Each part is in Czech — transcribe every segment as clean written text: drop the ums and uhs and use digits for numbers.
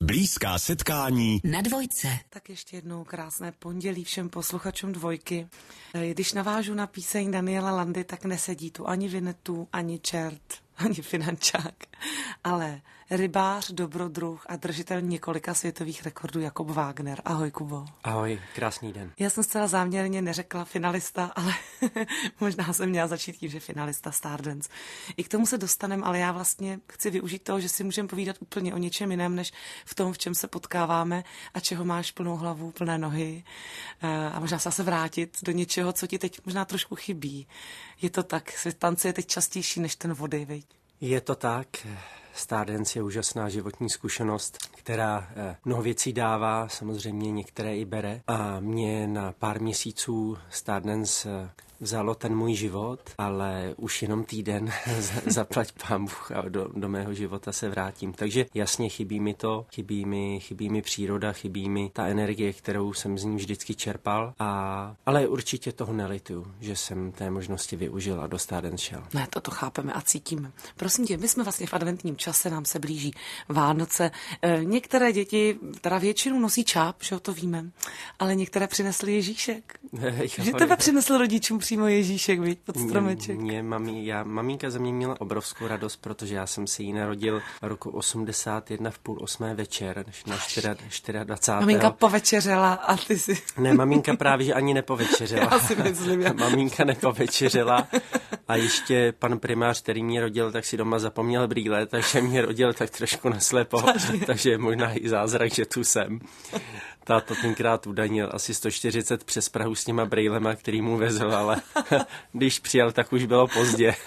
Blízká setkání na Dvojce. Tak ještě jednou krásné pondělí všem posluchačům Dvojky. Když navážu na píseň Daniela Landy, tak nesedí tu ani Vinetu, ani čert, ani finančák, ale rybář, dobrodruh a držitel několika světových rekordů Jakub Wagner. Ahoj, Kubo. Ahoj, krásný den. Já jsem zcela záměrně neřekla finalista, ale možná jsem měla začít tím, že finalista Stardance. I k tomu se dostaneme, ale já vlastně chci využít toho, že si můžeme povídat úplně o něčem jiném, než v tom, v čem se potkáváme a čeho máš plnou hlavu, plné nohy. A možná se vrátit do něčeho, co ti teď možná trošku chybí. Je to tak, tance je teď častější než ten vody, viď? Je to tak. Stardance je úžasná životní zkušenost, která mnoho věcí dává, samozřejmě některé i bere. A mě na pár měsíců Stardance vzalo ten můj život, ale už jenom týden zaplať pán Bůh a do mého života se vrátím. Takže jasně chybí mi to, chybí mi příroda, chybí mi ta energie, kterou jsem z ní vždycky čerpal. Ale určitě toho nelituju, že jsem té možnosti využil a do Stardance šel. Ne, to chápeme a cítíme. Prosím tě, my jsme vlastně v adventním čase, nám se blíží Vánoce. Některé děti, teda většinu nosí čáp, že to víme, ale některé přinesly Ježíšek. Že tebe přinesl rodičům přímo Ježíšek, viď, pod stromeček. Maminka ze mě měla obrovskou radost, protože já jsem se jí narodil roku 81 v 7:30 večer, na 24. Maminka povečeřela a ty si... Ne, maminka právě, že ani nepovečeřela. Já si myslím, Maminka nepovečeřela a ještě pan primář, který mě rodil, tak si doma zapomněl brýle, takže mě rodil tak trošku naslepo, takže je možná i zázrak, že tu jsem. Táta tenkrát udanil asi 140 přes Prahu s těma brýlema, který mu vezl, ale když přijel, tak už bylo pozdě.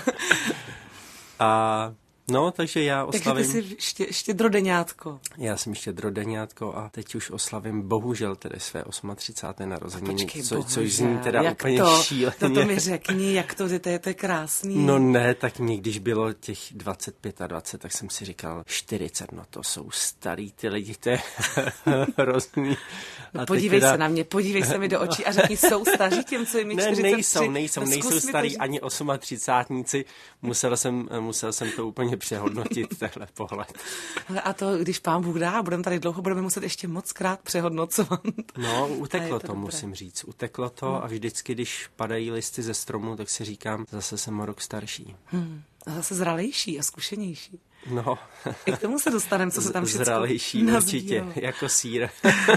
Takže já oslavím... Takže ty jsi štědrodeňátko. Já jsem štědrodeňátko a teď už oslavím bohužel tedy své 38. narozeniny, což zní teda jak úplně šíleně. To mi řekni, jak to je krásný. No ne, tak mě když bylo těch 25 a 20, tak jsem si říkal 40, no to jsou starý ty lidi, to je hrozný. No podívej se na mě, podívej se mi do očí a řekni, jsou staří těm, co jim je 43. Nejsou starý ani 38. Musel jsem to úplně přehodnotit, tenhle pohled. A to, když pán Bůh dá, budeme tady dlouho, budeme muset ještě moc krát přehodnocovat. No, uteklo to musím říct. Uteklo to a vždycky, když padají listy ze stromu, tak si říkám, zase jsem o rok starší. A zase zralejší a zkušenější. No. I k tomu se dostaneme, co se tam všechno zralejší určitě, jako sýr.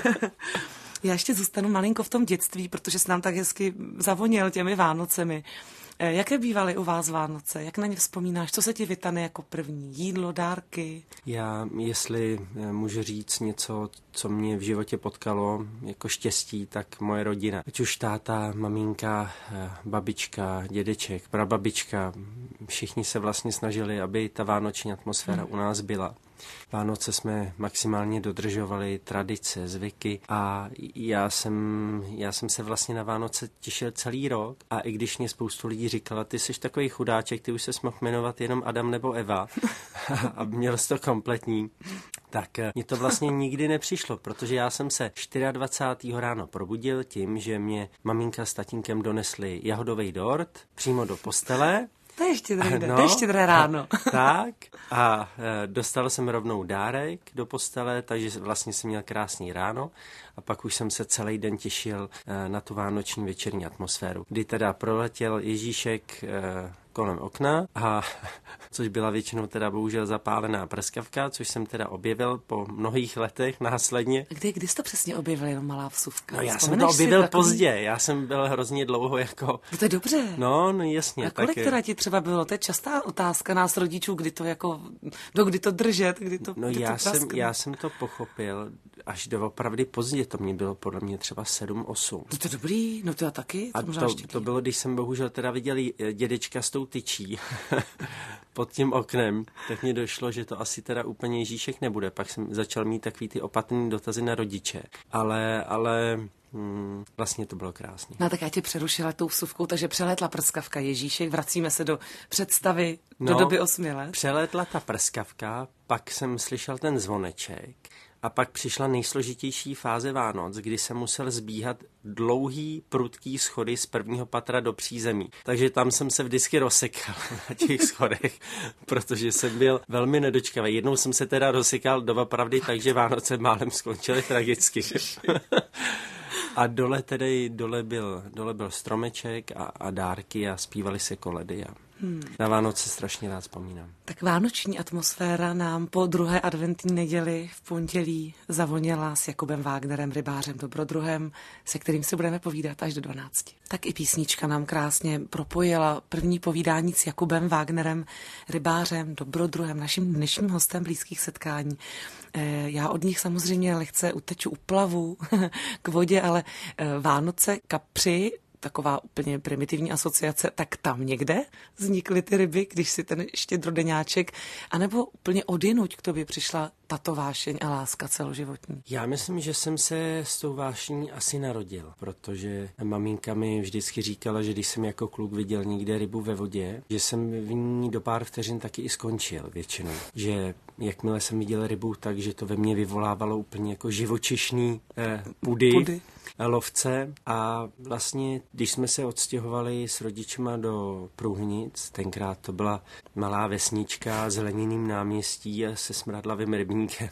Já ještě zůstanu malinko v tom dětství, protože se nám tak hezky zavoněl těmi Vánocemi. Jaké bývaly u vás Vánoce? Jak na ně vzpomínáš? Co se ti vytane jako první? Jídlo, dárky? Já, jestli můžu říct něco, co mě v životě potkalo jako štěstí, tak moje rodina. Ať už táta, maminka, babička, dědeček, prababička, všichni se vlastně snažili, aby ta vánoční atmosféra u nás byla. Vánoce jsme maximálně dodržovali tradice, zvyky a já jsem se vlastně na Vánoce těšil celý rok a i když mě spoustu lidí říkala, ty jsi takový chudáček, ty už se mohl jmenovat jenom Adam nebo Eva a měl jsi to kompletní, tak mně to vlastně nikdy nepřišlo, protože já jsem se 24. ráno probudil tím, že mě maminka s tatínkem donesli jahodový dort přímo do postele. To je štědré ráno. Tak a dostal jsem rovnou dárek do postele, takže vlastně jsem měl krásný ráno a pak už jsem se celý den těšil na tu vánoční večerní atmosféru, kdy teda proletěl Ježíšek kolem okna, což byla většinou teda bohužel zapálená prskavka, což jsem teda objevil po mnohých letech následně. Kdy jsi to přesně objevil, jenom malá vsuvka? No já jsem to objevil pozdě, já jsem byl hrozně dlouho jako... To je dobře. No jasně. A kolik teda ti třeba bylo? To je častá otázka nás rodičů, kdy to jako, kdy to držet, kdy to... Já jsem to pochopil až doopravdy pozdě, to mě bylo podle mě třeba 7-8. To je dobrý, no to já taky. To bylo, když jsem bohužel teda viděl dědečka s tou tyčí pod tím oknem, tak mi došlo, že to asi teda úplně Ježíšek nebude. Pak jsem začal mít takový ty opatrný dotazy na rodiče. Ale vlastně to bylo krásné. No tak já tě přerušila tou vsuvkou, takže přelétla prskavka Ježíšek, vracíme se do představy do doby 8 let. Přelétla ta prskavka, pak jsem slyšel ten zvoneček A pak přišla nejsložitější fáze Vánoc, kdy jsem musel zbíhat dlouhý, prudký schody z prvního patra do přízemí. Takže tam jsem se vždycky rozsekal na těch schodech, protože jsem byl velmi nedočkavý. Jednou jsem se teda rozsekal doopravdy, takže Vánoce málem skončily tragicky. A dole byl stromeček a dárky a zpívaly se koledy a na Vánoce strašně rád vzpomínám. Tak vánoční atmosféra nám po druhé adventní neděli v pondělí zavoněla s Jakubem Wagnerem, rybářem, dobrodruhem, se kterým se budeme povídat až do 12. Tak i písnička nám krásně propojila první povídání s Jakubem Wagnerem, rybářem, dobrodruhem, naším dnešním hostem blízkých setkání. Já od nich samozřejmě lehce uteču uplavu k vodě, ale Vánoce, kapři, taková úplně primitivní asociace, tak tam někde vznikly ty ryby, když si ten štědrodeňáček, anebo úplně odjinuť k tobě přišla tato vášeň a láska celoživotní? Já myslím, že jsem se s tou vášní asi narodil, protože maminka mi vždycky říkala, že když jsem jako kluk viděl někde rybu ve vodě, že jsem v ní do pár vteřin taky i skončil většinou. Že jakmile jsem viděl rybu, takže to ve mně vyvolávalo úplně jako živočišný pudy. Lovce a vlastně, když jsme se odstěhovali s rodičima do Průhnic, tenkrát to byla malá vesnička s Leniným náměstí a se smradlavým rybníkem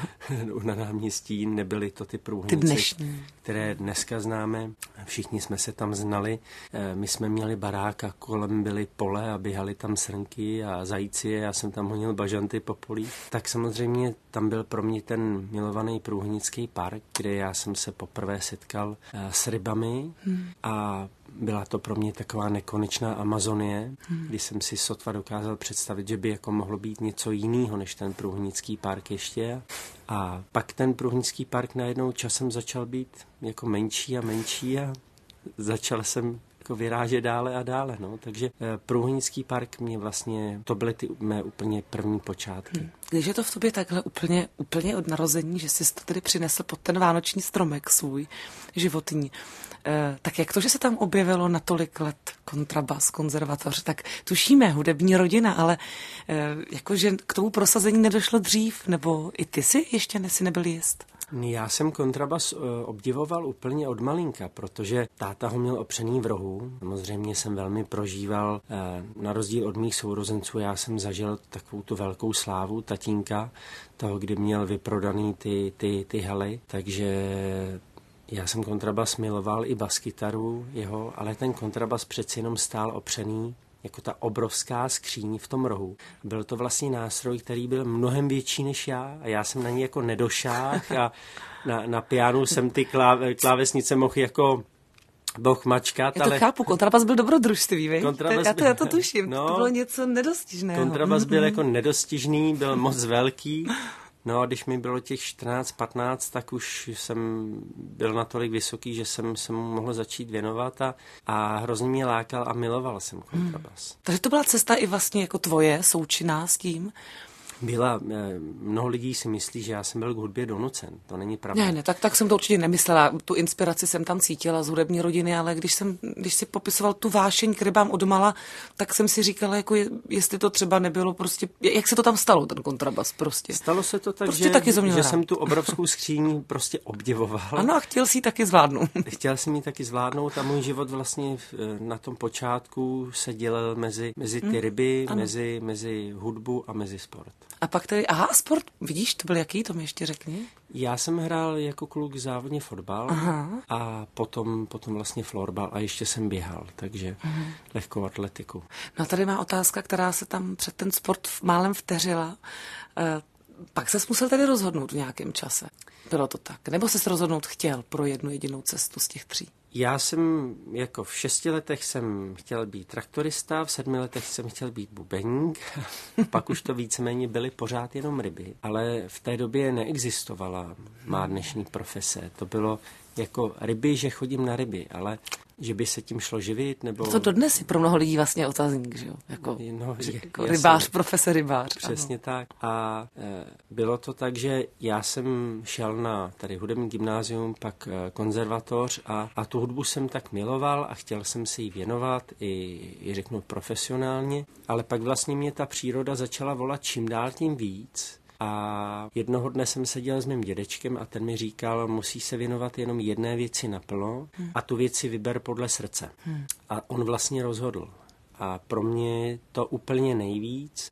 na náměstí, nebyly to ty Průhnice, které dneska známe, všichni jsme se tam znali, my jsme měli barák a kolem byly pole a běhali tam srnky a zajíci, já jsem tam honil bažanty po polích, tak samozřejmě tam byl pro mě ten milovaný Průhnický park, kde já jsem se poprvé setkal s rybami a byla to pro mě taková nekonečná Amazonie, kdy jsem si sotva dokázal představit, že by jako mohlo být něco jiného než ten Průhnický park ještě. A pak ten Průhnický park najednou časem začal být jako menší a začal jsem jako vyrážet dále a dále. No. Takže Průhnický park mě vlastně, to byly ty mé úplně první počátky. Když je to v tobě takhle úplně od narození, že jsi to tedy přinesl pod ten vánoční stromek svůj životní, tak jak to, že se tam objevilo na tolik let kontrabas, konzervatoř, tak tušíme, hudební rodina, ale jakože k tomu prosazení nedošlo dřív, nebo i ty si ještě nebyl jist? Já jsem kontrabas obdivoval úplně od malinka, protože táta ho měl opřený v rohu. Samozřejmě jsem velmi prožíval, na rozdíl od mých sourozenců, já jsem zažil takovou tu velkou slávu tatínka, toho, kdy měl vyprodaný ty haly, takže já jsem kontrabas miloval i baskytaru jeho, ale ten kontrabas přeci jenom stál opřený jako ta obrovská skříň v tom rohu. Byl to vlastně nástroj, který byl mnohem větší než já a já jsem na ní jako nedošáhl a na pianu jsem ty klávesnice mohl jako boh mačkat. Já to chápu, kontrabas byl dobrodružství, víš? Já to tuším, no, to bylo něco nedostižného. Kontrabas byl jako nedostižný, byl moc velký. No a když mi bylo těch 14-15, tak už jsem byl natolik vysoký, že jsem se mu mohl začít věnovat a hrozně mě lákal a miloval jsem kontrabas. Takže to byla cesta i vlastně jako tvoje, součinná s tím? Byla, mnoho lidí si myslí, že já jsem byl k hudbě donucen, to není pravda. Ne, tak jsem to určitě nemyslela, tu inspiraci jsem tam cítila z hudební rodiny, ale když si popisoval tu vášeň k rybám odmala, tak jsem si říkala, jako jestli to třeba nebylo prostě, jak se to tam stalo, ten kontrabas prostě. Stalo se to tak, prostě že jsem tu obrovskou skříň prostě obdivoval. Ano, a chtěl si ji taky zvládnout. Chtěl jsem ji taky zvládnout a můj život vlastně na tom počátku se dělil mezi ty ryby, mezi hudbu a mezi sport. A pak tedy, sport, vidíš, to byl jaký, to mi ještě řekni? Já jsem hrál jako kluk závodně fotbal a potom vlastně florbal a ještě jsem běhal, takže lehkou atletiku. No tady má otázka, která se tam před ten sport málem vteřila. Pak ses musel tedy rozhodnout v nějakém čase. Bylo to tak? Nebo ses rozhodnout chtěl pro jednu jedinou cestu z těch 3? Já jsem jako v 6 letech jsem chtěl být traktorista, v 7 letech jsem chtěl být bubeník, pak už to víceméně byly pořád jenom ryby, ale v té době neexistovala má dnešní profese. To bylo jako ryby, že chodím na ryby, ale že by se tím šlo živit, nebo... To dodnes je pro mnoho lidí vlastně otazník, že jo? Jako rybář, profese rybář. Přesně tak. A bylo to tak, že já jsem šel na tady hudební gymnázium, pak konzervatoř a tu hudbu jsem tak miloval a chtěl jsem se jí věnovat i řeknu profesionálně, ale pak vlastně mě ta příroda začala volat čím dál tím víc. A jednoho dne jsem seděl s mým dědečkem a ten mi říkal, musí se věnovat jenom jedné věci naplno a tu věci vyber podle srdce. A on vlastně rozhodl. A pro mě to úplně nejvíc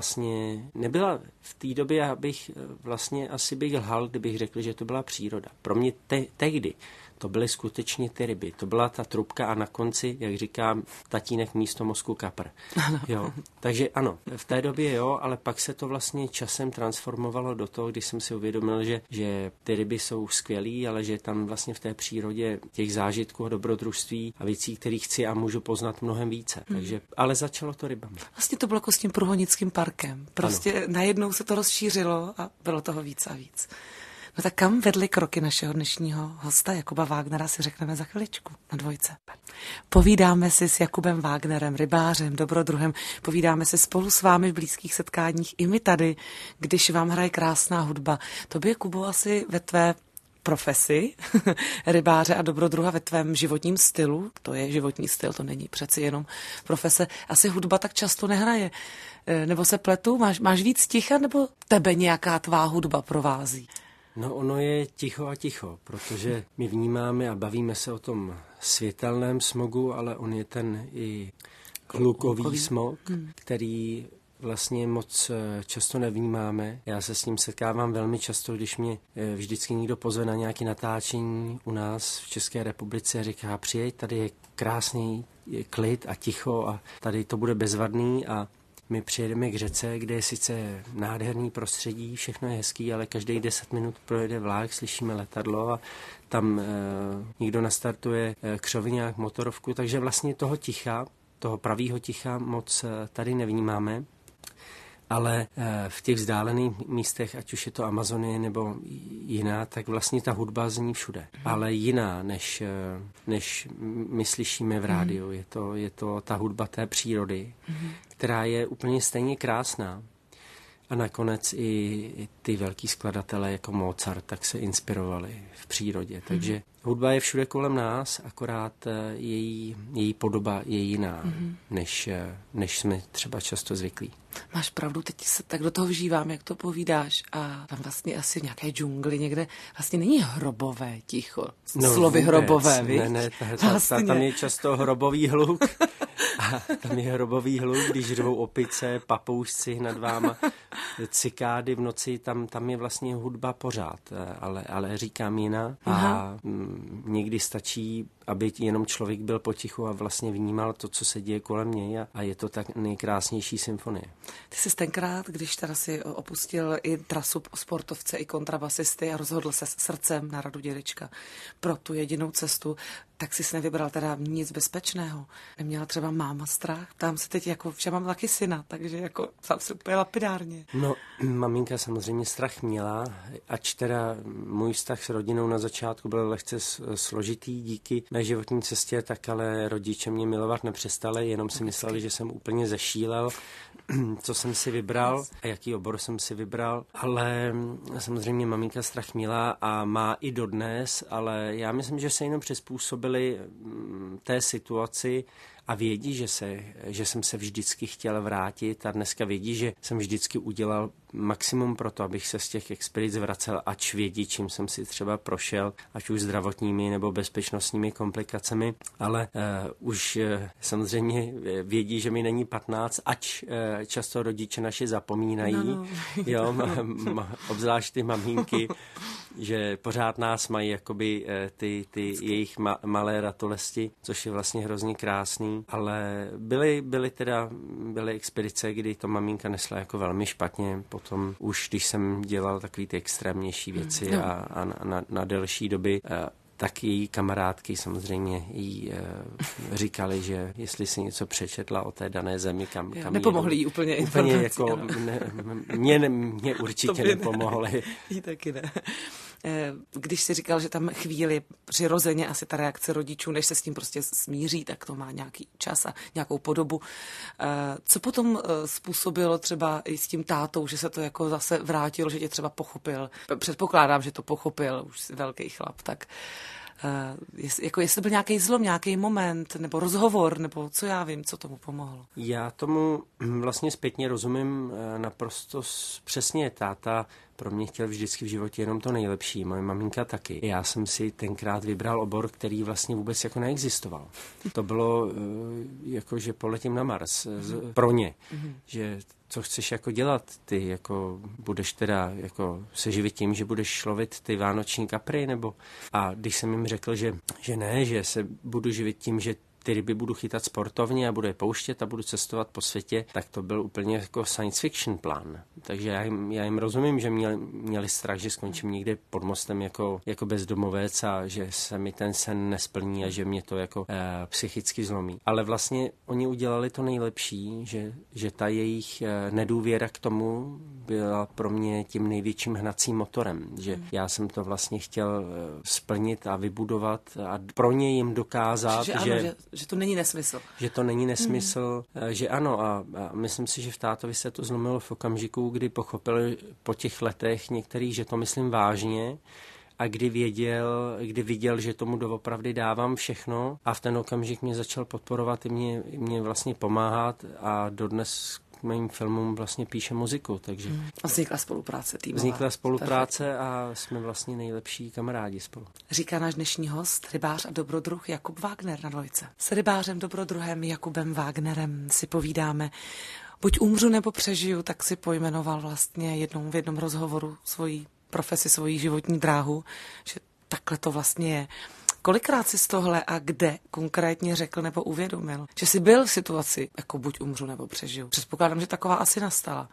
nebyla v té době, já bych vlastně asi bych lhal, kdybych řekl, že to byla příroda. Pro mě tehdy to byly skutečně ty ryby. To byla ta trubka a na konci, jak říkám, tatínek místo mozku kapr. Jo. Takže ano, v té době jo, ale pak se to vlastně časem transformovalo do toho, když jsem si uvědomil, že ty ryby jsou skvělý, ale že tam vlastně v té přírodě těch zážitků a dobrodružství a věcí, které chci a můžu poznat mnohem více. Takže, ale začalo to rybami. Vlastně to bylo jako s tím Průhonickým parkem. Prostě najednou se to rozšířilo a bylo toho víc a víc. No tak kam vedly kroky našeho dnešního hosta Jakuba Vágnera, si řekneme za chviličku na Dvojce. Povídáme si s Jakubem Vágnerem, rybářem, dobrodruhem, povídáme si spolu s vámi v blízkých setkáních i my tady, když vám hraje krásná hudba. To by, Kubo, asi ve tvé profesi rybáře a dobrodruha, ve tvém životním stylu, to je životní styl, to není přeci jenom profese, asi hudba tak často nehraje. Nebo se pletu? Máš víc ticha, nebo tebe nějaká tvá hudba provází? No ono je ticho a ticho, protože my vnímáme a bavíme se o tom světelném smogu, ale on je ten i hlukový smog, který vlastně moc často nevnímáme. Já se s ním setkávám velmi často, když mě vždycky někdo pozve na nějaké natáčení u nás v České republice a říká, přijeď, tady je krásný klid a ticho a tady to bude bezvadný a my přijedeme k řece, kde je sice nádherný prostředí, všechno je hezký, ale každých 10 minut projede vlak, slyšíme letadlo a tam někdo nastartuje křoviňák, motorovku, takže vlastně toho ticha, toho pravýho ticha moc tady nevnímáme. Ale v těch vzdálených místech, ať už je to Amazonie nebo jiná, tak vlastně ta hudba zní všude. Ale jiná, než my slyšíme v rádiu. Je to ta hudba té přírody, která je úplně stejně krásná. A nakonec i ty velký skladatelé jako Mozart tak se inspirovali v přírodě. Takže hudba je všude kolem nás, akorát její podoba je jiná, než jsme třeba často zvyklí. Máš pravdu, teď se tak do toho vžívám, jak to povídáš. A tam vlastně asi v nějaké džungli někde vlastně není hrobové ticho. Slovy hrobové, víš? Ne, tam je často hrobový hluk. A tam je hrobový hluk, když řvou opice, papoušci nad váma, cikády v noci, tam je vlastně hudba pořád, ale říkám jiná. A někdy stačí, aby jenom člověk byl potichu a vlastně vnímal to, co se děje kolem něj a je to tak nejkrásnější symfonie. Ty jsi tenkrát, když teda si opustil i trasu sportovce, i kontrabasisty a rozhodl se srdcem na radu dědečka pro tu jedinou cestu, tak jsi nevybral teda nic bezpečného. Neměla třeba máma strach? Ptám se teď, jako, že mám taky syna, takže jako sám se úplně lapidárně. No, maminka samozřejmě strach měla, ač teda můj vztah s rodinou na začátku byl lehce složitý díky mé životní cestě, tak ale rodiče mě milovat nepřestali, jenom si mysleli, že jsem úplně zešílel, co jsem si vybral a jaký obor jsem si vybral, ale samozřejmě maminka strach měla a má i dodnes, ale já myslím, že se jenom přizpůsobili té situaci a vědí, že jsem se vždycky chtěl vrátit a dneska vědí, že jsem vždycky udělal maximum pro to, abych se z těch expedic vracel, ač vědí, čím jsem si třeba prošel, ať už zdravotními nebo bezpečnostními komplikacemi, ale už samozřejmě vědí, že mi není 15, ač často rodiče naši zapomínají, jo, obzvlášť ty maminky, že pořád nás mají jakoby ty jejich malé ratolesti, což je vlastně hrozně krásný, ale byly expedice, kdy to maminka nesla jako velmi špatně, potom už když jsem dělal takový ty extrémnější věci a na delší doby, tak její kamarádky samozřejmě jí říkali, že jestli si něco přečetla o té dané zemi, kam nepomohli jí úplně informace. Jako, mě určitě nepomohly. Jí taky ne. Když si říkal, že tam chvíli přirozeně asi ta reakce rodičů, než se s tím prostě smíří, tak to má nějaký čas a nějakou podobu. Co potom způsobilo třeba i s tím tátou, že se to jako zase vrátilo, že tě třeba pochopil? Předpokládám, že to pochopil, už jsi velký chlap, tak Jestli to byl nějaký zlom, nějaký moment, nebo rozhovor, nebo co já vím, co tomu pomohlo. Já tomu vlastně zpětně rozumím naprosto přesně. Táta pro mě chtěl vždycky v životě jenom to nejlepší, moje maminka taky. Já jsem si tenkrát vybral obor, který vlastně vůbec jako neexistoval. To bylo jako, že poletím na Mars pro ně, že co chceš jako dělat, ty jako budeš teda jako se živit tím, že budeš lovit ty vánoční kapry, nebo a když jsem jim řekl, že ne, že se budu živit tím, že ty ryby budu chytat sportovně a budu je pouštět a budu cestovat po světě, tak to byl úplně jako science fiction plán. Takže já jim rozumím, že měli strach, že skončím někde pod mostem jako bezdomovec a že se mi ten sen nesplní a že mě to jako psychicky zlomí. Ale vlastně oni udělali to nejlepší, že ta jejich nedůvěra k tomu byla pro mě tím největším hnacím motorem. Že já jsem to vlastně chtěl splnit a vybudovat a pro ně jim dokázat, že to není nesmysl. Že to není nesmysl, že ano a myslím si, že v tátovi se to zlomilo v okamžiku, kdy pochopili po těch letech některý, že to myslím vážně a kdy viděl, že tomu doopravdy dávám všechno a v ten okamžik mě začal podporovat i mě vlastně pomáhat a dodnes k mým filmům vlastně píše muziku, takže... Vznikla spolupráce týmová. Vznikla spolupráce a jsme vlastně nejlepší kamarádi spolu. Říká náš dnešní host, rybář a dobrodruh Jakub Wagner na Dvojce. S rybářem dobrodruhem Jakubem Wagnerem si povídáme. Buď umřu nebo přežiju, tak si pojmenoval vlastně v jednom rozhovoru svoji profesi, svoji životní dráhu, že takhle to vlastně je. Kolikrát jsi z tohle a kde konkrétně řekl nebo uvědomil, že jsi byl v situaci, jako buď umřu nebo přežiju? Předpokládám, že taková asi nastala.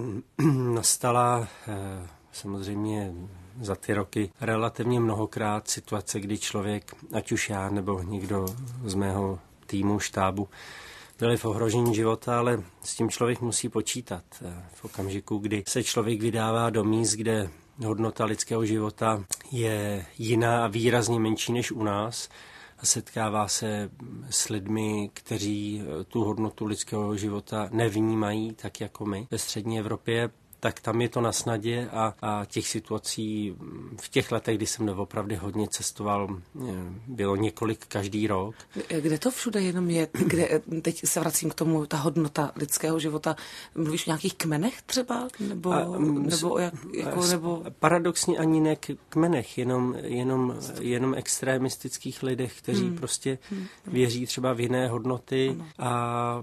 Nastala samozřejmě za ty roky relativně mnohokrát situace, kdy člověk, ať už já nebo někdo z mého týmu, štábu, byli v ohrožení života, ale s tím člověk musí počítat. V okamžiku, kdy se člověk vydává do míst, kde hodnota lidského života je jiná a výrazně menší než u nás a setkává se s lidmi, kteří tu hodnotu lidského života nevnímají tak jako my ve střední Evropě, tak tam je to na snadě a těch situací v těch letech, kdy jsem doopravdy hodně cestoval, bylo několik každý rok. Kde to všude jenom je? Teď se vracím k tomu, ta hodnota lidského života. Mluvíš o nějakých kmenech třeba? Nebo Paradoxně ani ne kmenech, jenom extremistických lidech, kteří prostě věří třeba v jiné hodnoty a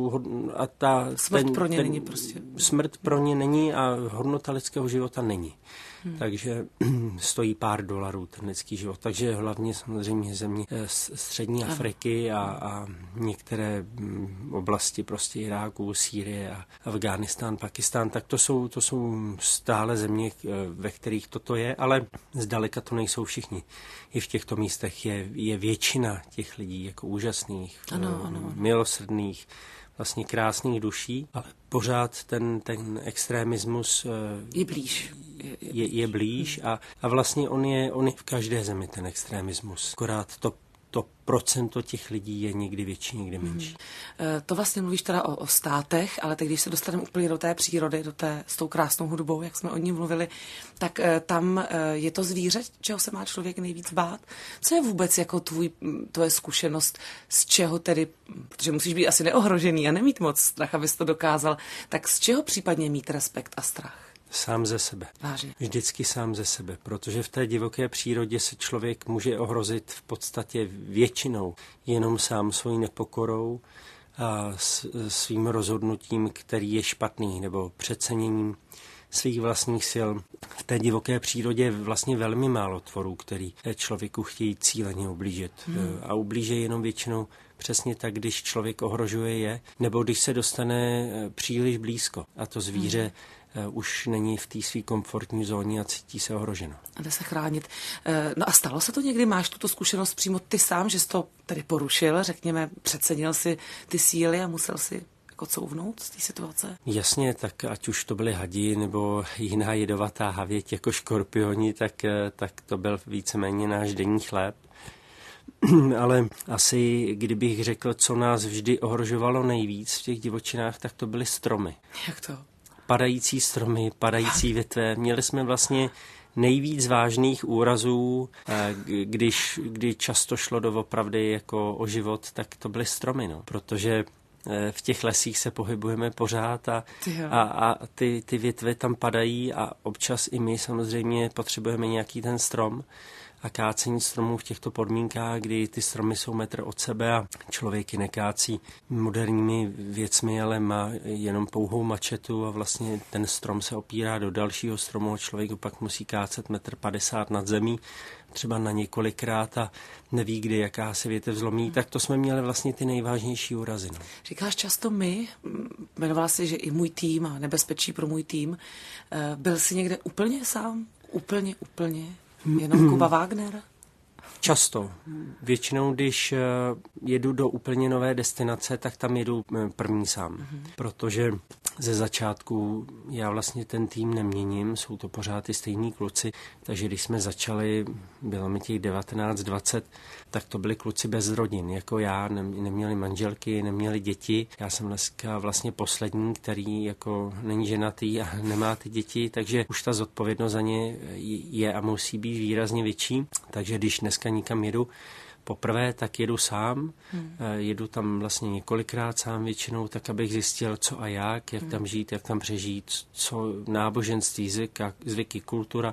smrt pro ně není prostě. Smrt pro ně není a hodnota lidského života není. Takže stojí pár dolarů ten lidský život. Takže hlavně samozřejmě země střední Afriky a některé oblasti prostě Iráku, Sýrie a Afghánistán, Pakistán, tak to jsou stále země, ve kterých toto je, ale zdaleka to nejsou všichni. I v těchto místech je většina těch lidí jako úžasných, milosrdných, vlastně krásných duší, ale pořád ten extremismus je blíž. Je blíž a vlastně on je v každé zemi ten extremismus. Akorát to procento těch lidí je někdy větší, někdy menší. To vlastně mluvíš teda o státech, ale teď, když se dostaneme úplně do té přírody, s tou krásnou hudbou, jak jsme o ní mluvili, tak tam je to zvíře, čeho se má člověk nejvíc bát. Co je vůbec jako tvoje zkušenost, z čeho tedy, protože musíš být asi neohrožený a nemít moc strach, abys to dokázal, tak z čeho případně mít respekt a strach? Sám ze sebe. Vážně. Vždycky sám ze sebe, protože v té divoké přírodě se člověk může ohrozit v podstatě většinou jenom sám svojí nepokorou a svým rozhodnutím, který je špatný, nebo přeceněním svých vlastních sil. V té divoké přírodě je vlastně velmi málo tvorů, který člověku chtějí cíleně ublížit. A ublíží jenom většinou přesně tak, když člověk ohrožuje je, nebo když se dostane příliš blízko a to zvíře už není v té své komfortní zóně a cítí se ohroženo. A jde se chránit. No a stalo se to někdy? Máš tuto zkušenost přímo ty sám, že jsi to tedy porušil, řekněme, přecenil si ty síly a musel si jako couvnout z té situace? Jasně, tak ať už to byly hadi nebo jiná jedovatá havěť jako škorpioni, tak to byl víceméně náš denní chléb. Ale asi, kdybych řekl, co nás vždy ohrožovalo nejvíc v těch divočinách, tak to byly stromy. Jak to? Padající stromy, padající větve. Měli jsme vlastně nejvíc vážných úrazů, kdy často šlo doopravdy jako o život, tak to byly stromy, no. Protože v těch lesích se pohybujeme pořád a ty větve tam padají a občas i my samozřejmě potřebujeme nějaký ten strom a kácení stromů v těchto podmínkách, kdy ty stromy jsou metr od sebe a člověk ji nekácí moderními věcmi, ale má jenom pouhou mačetu a vlastně ten strom se opírá do dalšího stromu a člověk pak musí kácet 1,50 m nad zemí, třeba na několikrát a neví, kdy jaká se větev zlomí, tak to jsme měli vlastně ty nejvážnější úrazy. No. Říkáš často my, jmenoval jsi, že i můj tým a nebezpečí pro můj tým. Byl jsi někde úplně sám? Úplně? Jenom Kuba Wagner? Často. Většinou, když jedu do úplně nové destinace, tak tam jedu první sám. Protože ze začátku já vlastně ten tým neměním, jsou to pořád ty stejní kluci, takže když jsme začali, bylo mi těch 19, 20, tak to byli kluci bez rodin, jako já, neměli manželky, neměli děti. Já jsem dneska vlastně poslední, který jako není ženatý a nemá ty děti, takže už ta zodpovědnost za ně je a musí být výrazně větší. Takže když dneska nikam jedu poprvé, tak jedu sám. Jedu tam vlastně několikrát sám většinou, tak abych zjistil, co a jak tam žít, jak tam přežít, co náboženství, zvyky, kultura.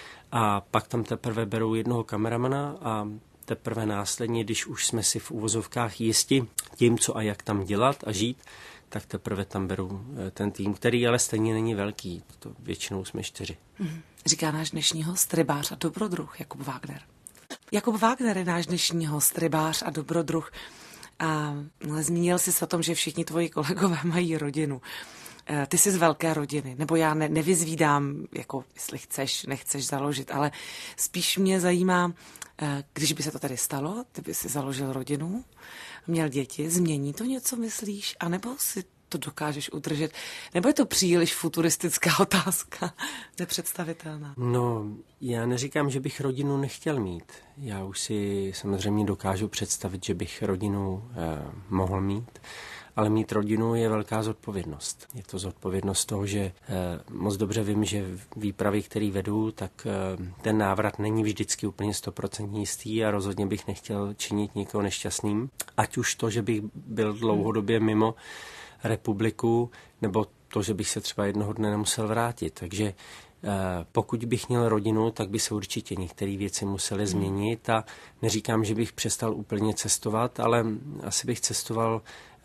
A pak tam teprve berou jednoho kameramana a teprve následně, když už jsme si v uvozovkách jisti tím, co a jak tam dělat a žít, tak teprve tam beru ten tým, který ale stejně není velký. To většinou jsme 4. Říká náš dnešní host, rybář a dobrodruh Jakub Wagner. Jakub Wagner je náš dnešní host, rybář a dobrodruh. A zmínil jsi se o tom, že všichni tvoji kolegové mají rodinu. Ty jsi z velké rodiny, nebo já nevyzvídám, jako jestli chceš, nechceš založit, ale spíš mě zajímá, když by se to tady stalo, ty by si založil rodinu, měl děti, změní to něco, myslíš? A nebo si to dokážeš udržet? Nebo je to příliš futuristická otázka, nepředstavitelná? No, já neříkám, že bych rodinu nechtěl mít. Já už si samozřejmě dokážu představit, že bych rodinu mohl mít, ale mít rodinu je velká zodpovědnost. Je to zodpovědnost toho, že moc dobře vím, že výpravy, který vedu, tak ten návrat není vždycky úplně 100% jistý a rozhodně bych nechtěl činit někoho nešťastným. Ať už to, že bych byl dlouhodobě mimo republiku, nebo to, že bych se třeba jednoho dne nemusel vrátit. Takže pokud bych měl rodinu, tak by se určitě některé věci musely změnit a neříkám, že bych přestal úplně cestovat, ale asi bych cestoval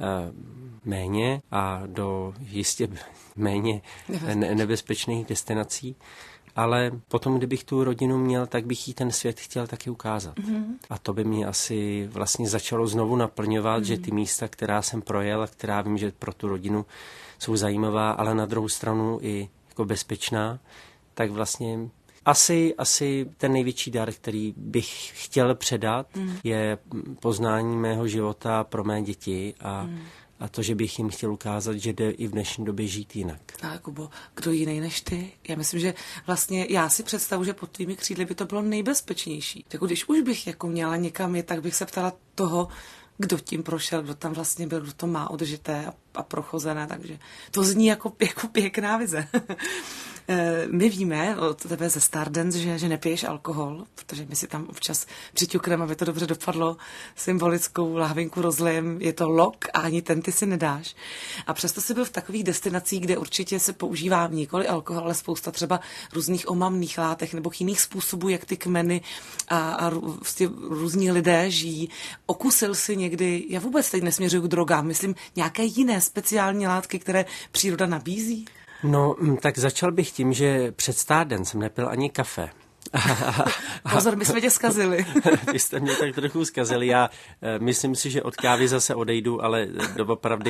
méně a do jistě méně nebezpečných destinací. Ale potom, kdybych tu rodinu měl, tak bych jí ten svět chtěl taky ukázat. A to by mě asi vlastně začalo znovu naplňovat, že ty místa, která jsem projel a která vím, že pro tu rodinu jsou zajímavá, ale na druhou stranu i jako bezpečná, tak vlastně asi ten největší dar, který bych chtěl předat, je poznání mého života pro mé děti a to, že bych jim chtěl ukázat, že jde i v dnešní době žít jinak. Ale Kubo, kdo jiný než ty? Já myslím, že vlastně já si představu, že pod tvými křídly by to bylo nejbezpečnější. Tak když už bych jako měla někam jet, tak bych se ptala toho, kdo tím prošel, kdo tam vlastně byl, kdo to má odžité a prochozené, takže to zní jako pěkná vize. My víme od tebe ze Stardance, že nepiješ alkohol, protože my si tam občas přiťukneme, aby to dobře dopadlo, symbolickou láhvinku rozlejem, je to lok a ani ten ty si nedáš. A přesto jsi byl v takových destinacích, kde určitě se používá nikoli alkohol, ale spousta třeba různých omamných látek nebo jiných způsobů, jak ty kmeny a vlastně různí lidé žijí. Okusil si někdy, já vůbec teď nesměřuju k drogám, myslím nějaké jiné speciální látky, které příroda nabízí? No, tak začal bych tím, že před Stardance jsem nepil ani kafe. Pozor, my jsme tě zkazili. Vy jste mě tak trochu zkazili. Já myslím si, že od kávy zase odejdu, ale doopravdy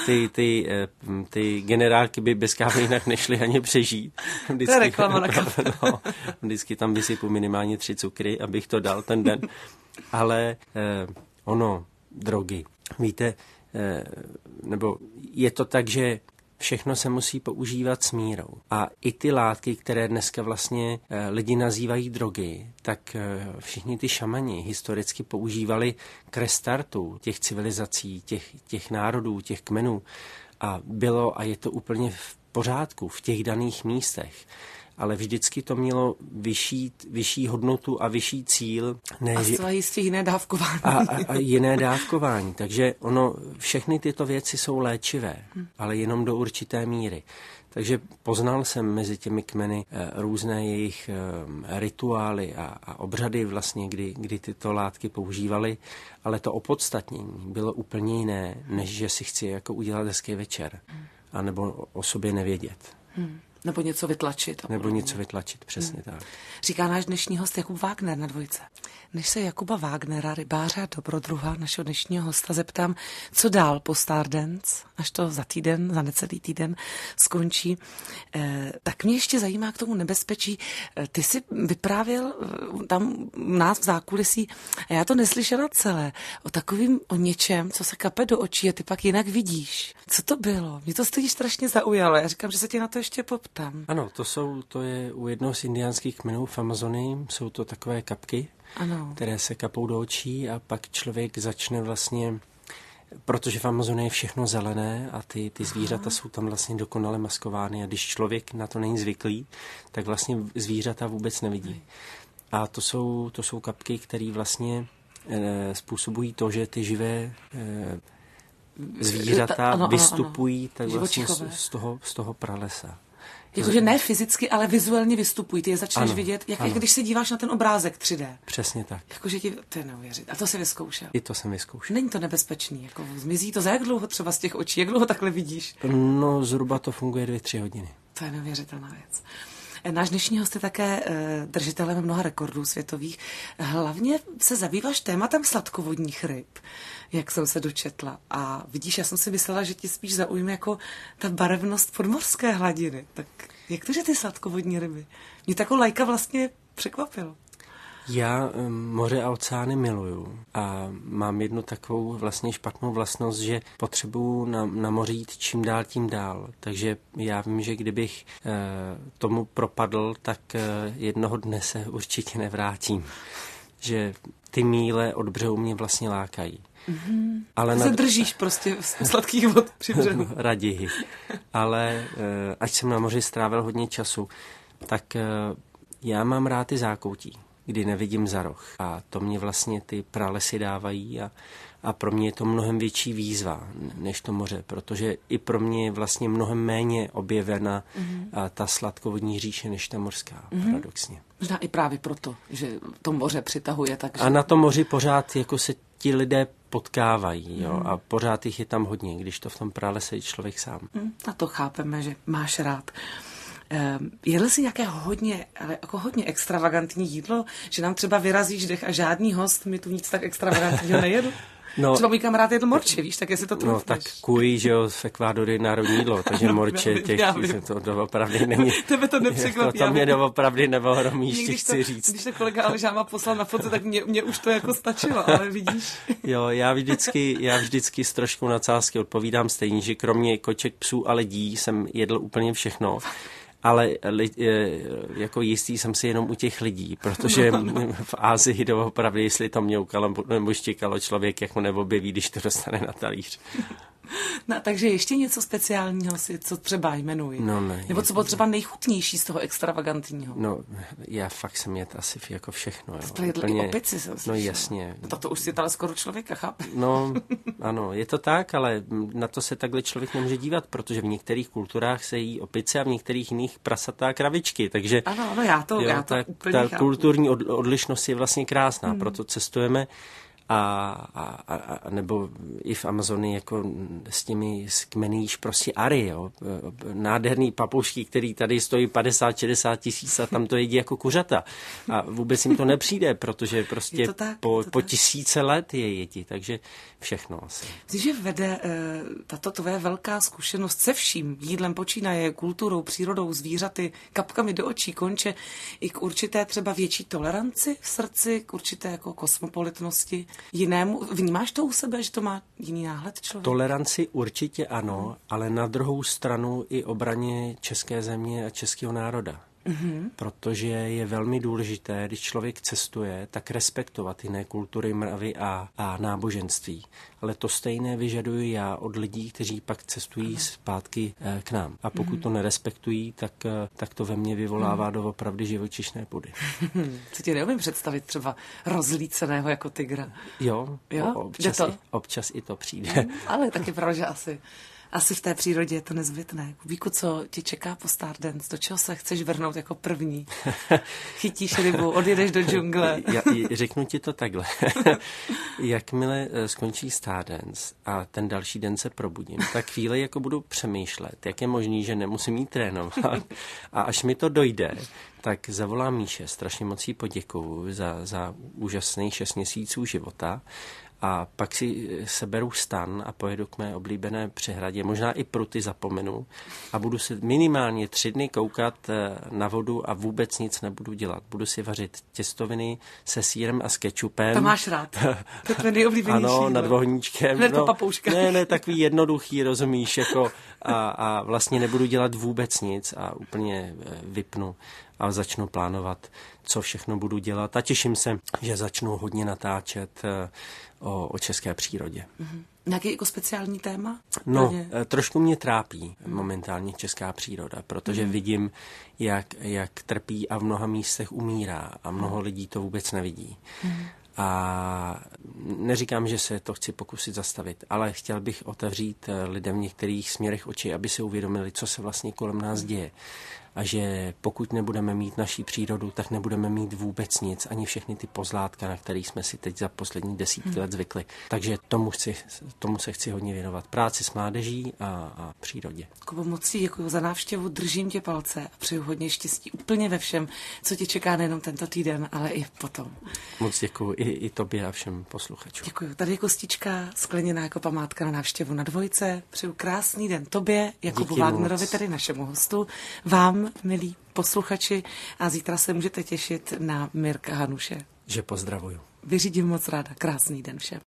ty generálky by bez kávy jinak nešly ani přežít. Vždycky, to je reklama na kafe. No, vždycky tam vysypu minimálně 3 cukry, abych to dal ten den. Ale drogy. Víte, nebo je to tak, že všechno se musí používat s mírou. A i ty látky, které dneska vlastně lidi nazývají drogy, tak všichni ty šamani historicky používali k restartu těch civilizací, těch národů, těch kmenů. A bylo a je to úplně v pořádku v těch daných místech. ale vždycky to mělo vyšší hodnotu a vyšší cíl. A zcela jistě jiné dávkování. A jiné dávkování. Takže všechny tyto věci jsou léčivé, ale jenom do určité míry. Takže poznal jsem mezi těmi kmeny různé jejich rituály a obřady vlastně, kdy tyto látky používali, ale to opodstatnění bylo úplně jiné, než že si chci jako udělat hezký večer, anebo o sobě nevědět. Nebo něco vytlačit. Nebo něco vytlačit, přesně tak. Říká náš dnešní host Jakub Wagner na Dvojce. Než se Jakuba Wagnera, rybáře a dobrodruha, našeho dnešního hosta, zeptám, co dál po Stardance, až to za necelý týden skončí, tak mě ještě zajímá k tomu nebezpečí. Ty jsi vyprávěl tam u nás v zákulisí, a já to neslyšela celé, o něčem, co se kape do očí a ty pak jinak vidíš. Co to bylo? Mě to stojí strašně zaujalo. Já říkám, že se tě na to ještě poptám. Ano, to je u jednoho z indiánských kmenů v Amazonii, jsou to takové kapky, ano, které se kapou do očí a pak člověk začne vlastně, protože v Amazonii je všechno zelené a ty zvířata jsou tam vlastně dokonale maskovány a když člověk na to není zvyklý, tak vlastně zvířata vůbec nevidí. A to jsou kapky, které vlastně způsobují to, že ty živé zvířata vystupují tak vlastně z toho pralesa. Jakože ne fyzicky, ale vizuálně vystupují. Ty je začneš vidět, jak když se díváš na ten obrázek 3D. Přesně tak. Jakože to je neuvěřit. A to jsi vyzkoušel. I to jsem vyzkoušel. Není to nebezpečný? Jako zmizí to za jak dlouho třeba z těch očí? Jak dlouho takhle vidíš? No zhruba to funguje 2-3 hodiny. To je neuvěřitelná věc. Náš dnešní host je také držitelem mnoha rekordů světových. Hlavně se zabýváš tématem sladkovodních ryb, jak jsem se dočetla. A vidíš, já jsem si myslela, že ti spíš zaujme jako ta barevnost podmořské hladiny. Tak jak to, že ty sladkovodní ryby? Mě takovou lajka vlastně překvapilo. Já moře a oceány miluju a mám jednu takovou vlastně špatnou vlastnost, že potřebuju na moři jít čím dál tím dál. Takže já vím, že kdybych tomu propadl, tak jednoho dne se určitě nevrátím. Že ty míle od břehu mě vlastně lákají. Mm-hmm. Ale se držíš prostě sladkých vod při břehu. Raději. Ale ať jsem na moři strávil hodně času, tak já mám rád ty zákoutí, kdy nevidím za roh. A to mě vlastně ty pralesy dávají a pro mě je to mnohem větší výzva než to moře, protože i pro mě je vlastně mnohem méně objevena ta sladkovodní říše než ta mořská, paradoxně. Možná i právě proto, že to moře přitahuje. Takže... A na tom moři pořád jako se ti lidé potkávají, jo, a pořád jich je tam hodně, když to v tom pralese je člověk sám. A to chápeme, že máš rád. Jedl jsi nějaké hodně extravagantní jídlo, že nám třeba vyrazíš dech a žádný host mi tu nic tak extravagantního nejedu? No, třeba můj kamarád jedl morče, víš, tak jestli to no tak kuj, že jo, v Ekvádoru je národní jídlo, takže morče to doopravdy není. Tebe to nepřekvapí. To mě doopravdy neohromíš, ti chci říct. Když to kolega Alžáma poslal na fotce, tak mě už to jako stačilo, ale vidíš. Jo, já vždycky s troškou nadsázky odpovídám stejně, že kromě koček, psů a lidí jsem jedl úplně všechno. Ale jako jistý jsem si jenom u těch lidí, protože v Ázii doopravdy, jestli to mňoukalo nebo štěkalo člověk, jak ho neobjeví, když to dostane na talíř. No, takže ještě něco speciálního si, co třeba jmenuji. No ne. Nebo co bylo třeba nejchutnější z toho extravagantního. No, já fakt jsem jet asi jako všechno. Jsi jedl i opici, jsem No jasně. To už si ale skoro člověka, chápe? No, ano, je to tak, ale na to se takhle člověk nemůže dívat, protože v některých kulturách se jí opice a v některých jiných prasatá kravičky, takže... Ano, já to úplně ta chápu. kulturní odlišnost je vlastně krásná, proto cestujeme a nebo i v Amazonii jako s kmeny jíš prostě ary, jo. Nádherný papoušky, který tady stojí 50-60 tisíc a tam to jedí jako kuřata. A vůbec jim to nepřijde, protože prostě po tisíce let je jedí, takže všechno asi. Myslíš, že vede tato tvoje velká zkušenost se vším, jídlem počínaje, kulturou, přírodou, zvířaty, kapkami do očí, konče, i k určité třeba větší toleranci v srdci, k určité jako kosmopolitnosti, jinému? Vnímáš to u sebe, že to má jiný náhled člověk? Toleranci určitě ano, ale na druhou stranu i obraně české země a českého národa. protože je velmi důležité, když člověk cestuje, tak respektovat jiné kultury, mravy a náboženství. Ale to stejné vyžaduji já od lidí, kteří pak cestují zpátky k nám. A pokud to nerespektují, tak to ve mně vyvolává doopravdy živočišné pudy. Co ti neumím představit třeba rozlíceného jako tygra. Jo? Občas i to přijde. Ale taky pravda, že asi v té přírodě je to nezbytné. Kubíku, co tě čeká po Stardance? Do čeho se chceš vrhnout jako první? Chytíš rybu, odjedeš do džungle. Řeknu ti to takhle. Jakmile skončí Stardance a ten další den se probudím, tak chvíli jako budu přemýšlet, jak je možný, že nemusím jít trénovat. A až mi to dojde, tak zavolám Míše, strašně moc jí poděkuju za úžasných 6 měsíců života. A pak si seberu stan a pojedu k mé oblíbené přehradě. Možná i pruty zapomenu a budu si minimálně 3 dny koukat na vodu a vůbec nic nebudu dělat. Budu si vařit těstoviny se sýrem a s kečupem. To máš rád. To je tvoje nejoblíbenější. Ano, nad vohníčkem. Hned po papouškách. Ne, takový jednoduchý, rozumíš, jako a vlastně nebudu dělat vůbec nic a úplně vypnu a začnu plánovat, co všechno budu dělat. A těším se, že začnu hodně natáčet o české přírodě. Nějaký jako speciální téma? No, trošku mě trápí momentálně česká příroda, protože vidím, jak trpí a v mnoha místech umírá a mnoho lidí to vůbec nevidí. A neříkám, že se to chci pokusit zastavit, ale chtěl bych otevřít lidem v některých směrech oči, aby si uvědomili, co se vlastně kolem nás děje. A že pokud nebudeme mít naší přírodu, tak nebudeme mít vůbec nic, ani všechny ty pozlátka, na kterých jsme si teď za poslední 10 let zvykli. Takže tomu se chci hodně věnovat. Práci s mládeží a přírodě. Kubo, moc si děkuju za návštěvu, držím tě palce a přeju hodně štěstí úplně ve všem, co tě čeká nejenom tento týden, ale i potom. Moc děkuju i tobě a všem posluchačům. Děkuju. Tady je kostička skleněná jako památka na návštěvu na Dvojce. Přeju krásný den tobě, Jakubu Wagnerovi, tedy našemu hostu, vám, milí posluchači, a zítra se můžete těšit na Mirka Hanuše. Že pozdravuju. Vyřídím moc ráda. Krásný den všem.